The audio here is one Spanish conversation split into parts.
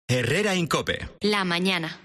Herrera Incope. La mañana.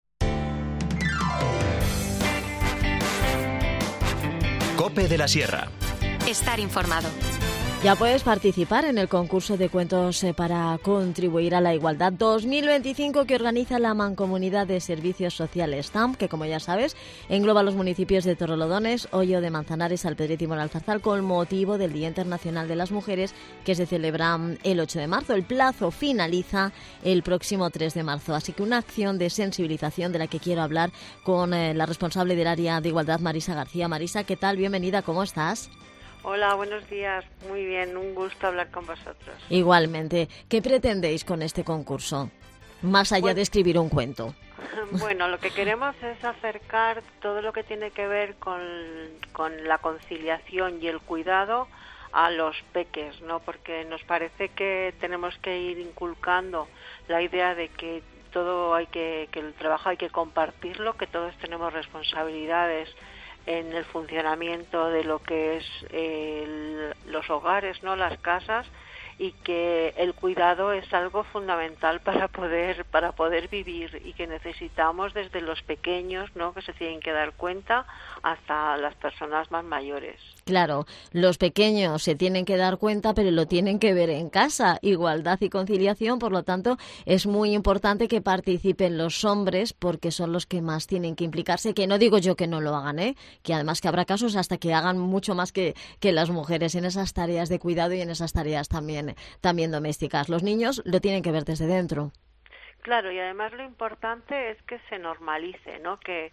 Cope de la Sierra. Estar informado. Ya puedes participar en el concurso de cuentos para contribuir a la igualdad 2025 que organiza la Mancomunidad de Servicios Sociales TAMP, que como ya sabes engloba los municipios de Torrelodones, Hoyo de Manzanares, Alpedrete y Moralzarzal, con motivo del Día Internacional de las Mujeres que se celebra el 8 de marzo. El plazo finaliza el próximo 3 de marzo, así que una acción de sensibilización de la que quiero hablar con la responsable del área de igualdad, Marisa García. Marisa, ¿qué tal? Bienvenida, ¿cómo estás? Hola, buenos días. Muy bien, un gusto hablar con vosotros. Igualmente. ¿Qué pretendéis con este concurso? Más allá de escribir un cuento. Bueno, lo que queremos es acercar todo lo que tiene que ver con la conciliación y el cuidado a los peques, ¿no? Porque nos parece que tenemos que ir inculcando la idea de que que el trabajo hay que compartirlo, que todos tenemos responsabilidades en el funcionamiento de lo que es los hogares, ¿no? Las casas, y que el cuidado es algo fundamental para poder vivir, y que necesitamos desde los pequeños, ¿no? Que se tienen que dar cuenta, hasta las personas más mayores. Claro, los pequeños se tienen que dar cuenta, pero lo tienen que ver en casa. Igualdad y conciliación, por lo tanto, es muy importante que participen los hombres, porque son los que más tienen que implicarse, que no digo yo que no lo hagan, que además que habrá casos hasta que hagan mucho más que las mujeres en esas tareas de cuidado y en esas tareas también domésticas. Los niños lo tienen que ver desde dentro. Claro, y además lo importante es que se normalice, ¿no? Que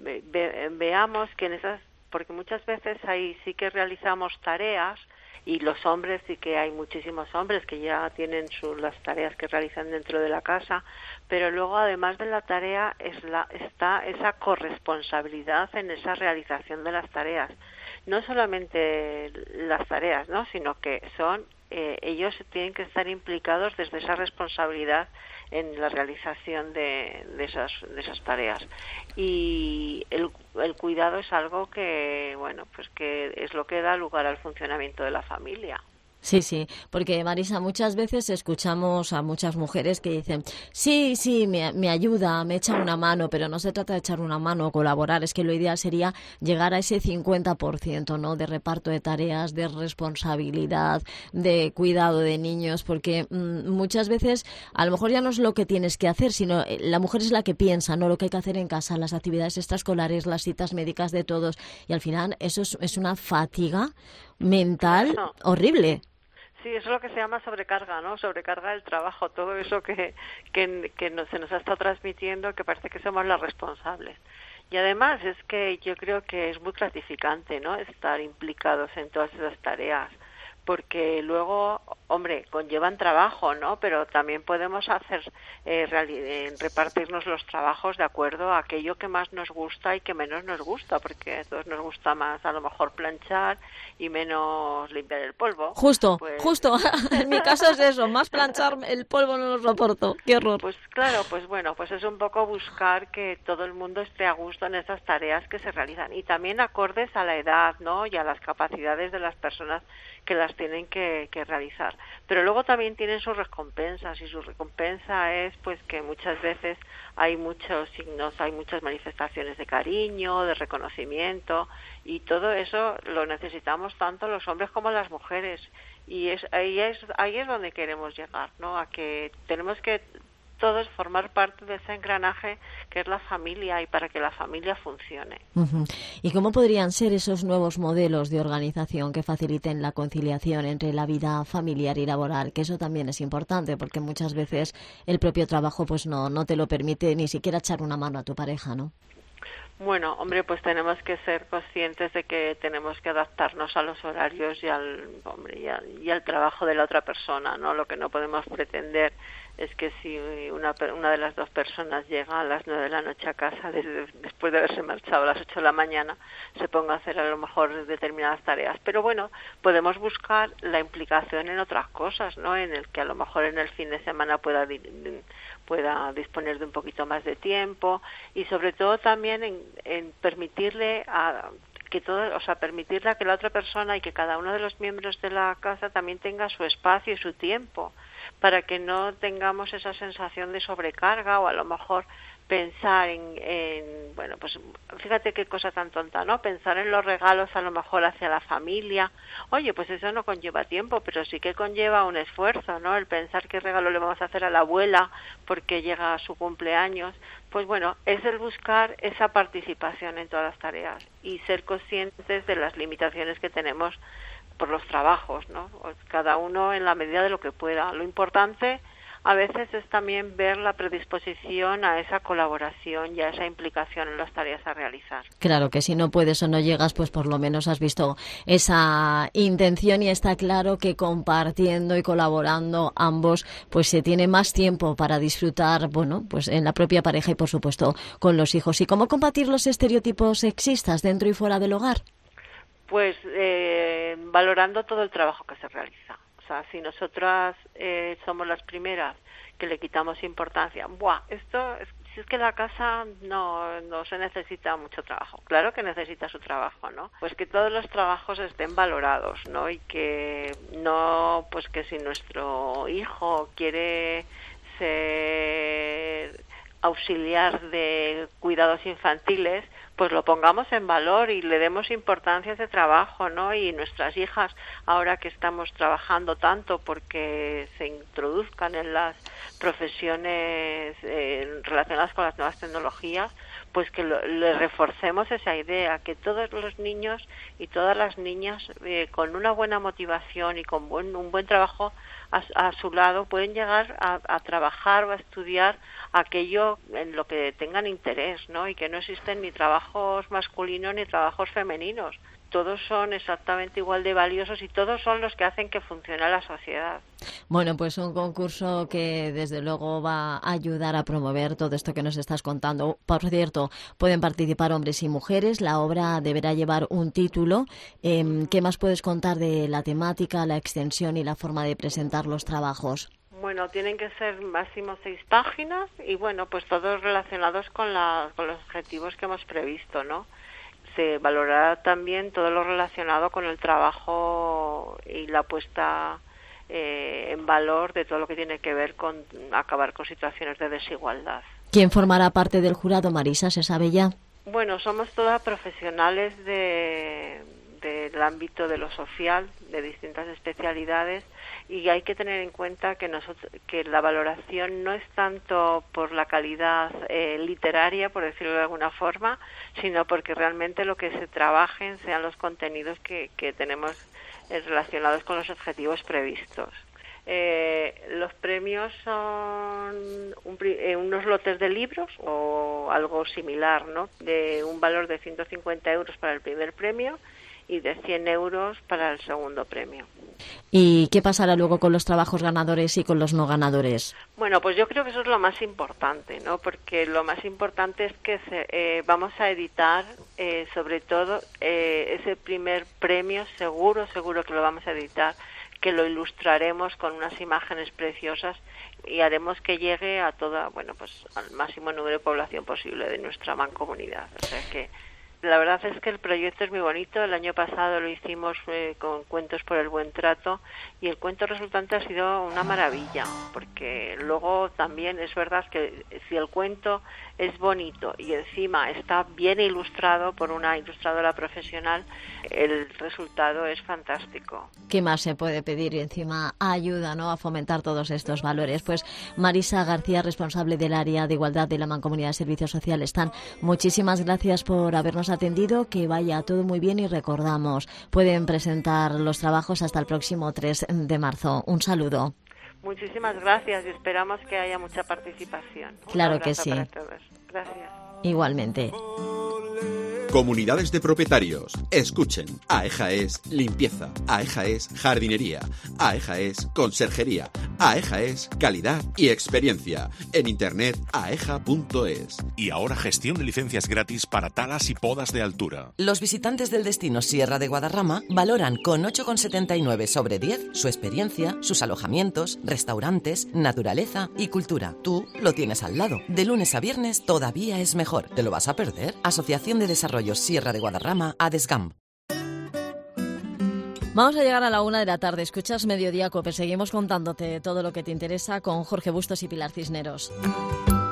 veamos que en esas, porque muchas veces ahí sí que realizamos tareas, y los hombres, sí que hay muchísimos hombres que ya tienen las tareas que realizan dentro de la casa, pero luego además de la tarea está esa corresponsabilidad en esa realización de las tareas. No solamente las tareas, ¿no? Sino que ellos tienen que estar implicados desde esa responsabilidad en la realización de esas tareas. Y el cuidado es algo que, bueno, pues que es lo que da lugar al funcionamiento de la familia. Sí, porque Marisa, muchas veces escuchamos a muchas mujeres que dicen, sí, me ayuda, me echa una mano, pero no se trata de echar una mano o colaborar, es que lo ideal sería llegar a ese 50%, ¿no? De reparto de tareas, de responsabilidad, de cuidado de niños, porque muchas veces a lo mejor ya no es lo que tienes que hacer, sino la mujer es la que piensa, ¿no? Lo que hay que hacer en casa, las actividades extraescolares, las citas médicas de todos, y al final eso es una fatiga mental horrible. Sí, eso es lo que se llama sobrecarga, ¿no? Sobrecarga del trabajo, todo eso que se nos ha estado transmitiendo, que parece que somos las responsables. Y además es que yo creo que es muy gratificante, ¿no? Estar implicados en todas esas tareas, porque luego, hombre, conllevan trabajo, ¿no? Pero también podemos repartirnos los trabajos de acuerdo a aquello que más nos gusta y que menos nos gusta, porque a todos nos gusta más a lo mejor planchar y menos limpiar el polvo. Justo, en mi caso es eso, más planchar el polvo no lo soporto, qué horror. Pues claro, pues bueno, pues es un poco buscar que todo el mundo esté a gusto en esas tareas que se realizan, y también acordes a la edad, ¿no? Y a las capacidades de las personas que las tienen que realizar. Pero luego también tienen sus recompensas, y su recompensa es pues que muchas veces hay muchos signos, hay muchas manifestaciones de cariño, de reconocimiento, y todo eso lo necesitamos tanto los hombres como las mujeres, y ahí es donde queremos llegar, ¿no? A que tenemos que todos formar parte de ese engranaje que es la familia, y para que la familia funcione. Uh-huh. ¿Y cómo podrían ser esos nuevos modelos de organización que faciliten la conciliación entre la vida familiar y laboral? Que eso también es importante, porque muchas veces el propio trabajo pues no te lo permite ni siquiera echar una mano a tu pareja, ¿no? Bueno, hombre, pues tenemos que ser conscientes de que tenemos que adaptarnos a los horarios y al trabajo de la otra persona, ¿no? Lo que no podemos pretender es que si una de las dos personas llega a las 9 de la noche a casa después de haberse marchado a las 8 de la mañana, se ponga a hacer a lo mejor determinadas tareas. Pero bueno, podemos buscar la implicación en otras cosas, ¿no? En el que a lo mejor en el fin de semana pueda disponer de un poquito más de tiempo, y sobre todo también en permitirle permitirle a que la otra persona y que cada uno de los miembros de la casa también tenga su espacio y su tiempo, para que no tengamos esa sensación de sobrecarga, o a lo mejor pensar en bueno, pues fíjate qué cosa tan tonta, ¿no? Pensar en los regalos a lo mejor hacia la familia. Oye, pues eso no conlleva tiempo, pero sí que conlleva un esfuerzo, ¿no? El pensar qué regalo le vamos a hacer a la abuela porque llega a su cumpleaños. Pues bueno, es el buscar esa participación en todas las tareas y ser conscientes de las limitaciones que tenemos por los trabajos, ¿no? Cada uno en la medida de lo que pueda. Lo importante a veces es también ver la predisposición a esa colaboración y a esa implicación en las tareas a realizar. Claro que si no puedes o no llegas, pues por lo menos has visto esa intención y está claro que compartiendo y colaborando ambos, pues se tiene más tiempo para disfrutar, bueno, pues en la propia pareja y por supuesto con los hijos. ¿Y cómo combatir los estereotipos sexistas dentro y fuera del hogar? Pues valorando todo el trabajo que se realiza. O sea, si nosotras somos las primeras que le quitamos importancia, si es que la casa no se necesita mucho trabajo. Claro que necesita su trabajo, ¿no? Pues que todos los trabajos estén valorados, ¿no? Y que no, pues que si nuestro hijo quiere ser auxiliar de cuidados infantiles, pues lo pongamos en valor y le demos importancia a ese trabajo, ¿no? Y nuestras hijas, ahora que estamos trabajando tanto porque se introduzcan en las profesiones relacionadas con las nuevas tecnologías, pues que le reforcemos esa idea, que todos los niños y todas las niñas con una buena motivación y con un buen trabajo a su lado pueden llegar a trabajar o a estudiar aquello en lo que tengan interés, ¿no? Y que no existen ni trabajos masculinos ni trabajos femeninos. Todos son exactamente igual de valiosos y todos son los que hacen que funcione la sociedad. Bueno, pues un concurso que desde luego va a ayudar a promover todo esto que nos estás contando. Por cierto, pueden participar hombres y mujeres. La obra deberá llevar un título. ¿Qué más puedes contar de la temática, la extensión y la forma de presentar los trabajos? Bueno, tienen que ser máximo 6 páginas y bueno, pues todos relacionados con los objetivos que hemos previsto, ¿no? Se valorará también todo lo relacionado con el trabajo y la puesta en valor de todo lo que tiene que ver con acabar con situaciones de desigualdad. ¿Quién formará parte del jurado, Marisa? ¿Se sabe ya? Bueno, somos todas profesionales del ámbito de lo social, de distintas especialidades, y hay que tener en cuenta que la valoración no es tanto por la calidad literaria, por decirlo de alguna forma, sino porque realmente lo que se trabajen sean los contenidos que tenemos relacionados con los objetivos previstos. Los premios son unos lotes de libros o algo similar, ¿no? De un valor de 150 euros para el primer premio y de 100 euros para el segundo premio. ¿Y qué pasará luego con los trabajos ganadores y con los no ganadores? Bueno, pues yo creo que eso es lo más importante, ¿no? Porque lo más importante es que vamos a editar, sobre todo, ese primer premio, seguro que lo vamos a editar, que lo ilustraremos con unas imágenes preciosas y haremos que llegue a al máximo número de población posible de nuestra mancomunidad. O sea que la verdad es que el proyecto es muy bonito. El año pasado lo hicimos con Cuentos por el Buen Trato y el cuento resultante ha sido una maravilla, porque luego también es verdad que si el cuento es bonito y encima está bien ilustrado por una ilustradora profesional, el resultado es fantástico. ¿Qué más se puede pedir? Y encima ayuda, ¿no?, a fomentar todos estos valores. Pues Marisa García, responsable del área de igualdad de la Mancomunidad de Servicios Sociales TAN, muchísimas gracias por habernos atendido, que vaya todo muy bien y recordamos, pueden presentar los trabajos hasta el próximo 3 de marzo. Un saludo. Muchísimas gracias y esperamos que haya mucha participación. Claro que sí. Para todos. Gracias. Igualmente. Comunidades de propietarios, escuchen. AEJA es limpieza, AEJA es jardinería, AEJA es conserjería, AEJA es calidad y experiencia. En internet aeja.es. Y ahora gestión de licencias gratis para talas y podas de altura. Los visitantes del destino Sierra de Guadarrama valoran con 8,79 sobre 10 su experiencia, sus alojamientos, restaurantes, naturaleza y cultura. Tú lo tienes al lado. De lunes a viernes todavía es mejor. ¿Te lo vas a perder? Asociación de Desarrollo Sierra de Guadarrama, ADESGAM. Vamos a llegar a la 1 de la tarde. Escuchas Mediodía Cope. Seguimos contándote todo lo que te interesa con Jorge Bustos y Pilar Cisneros.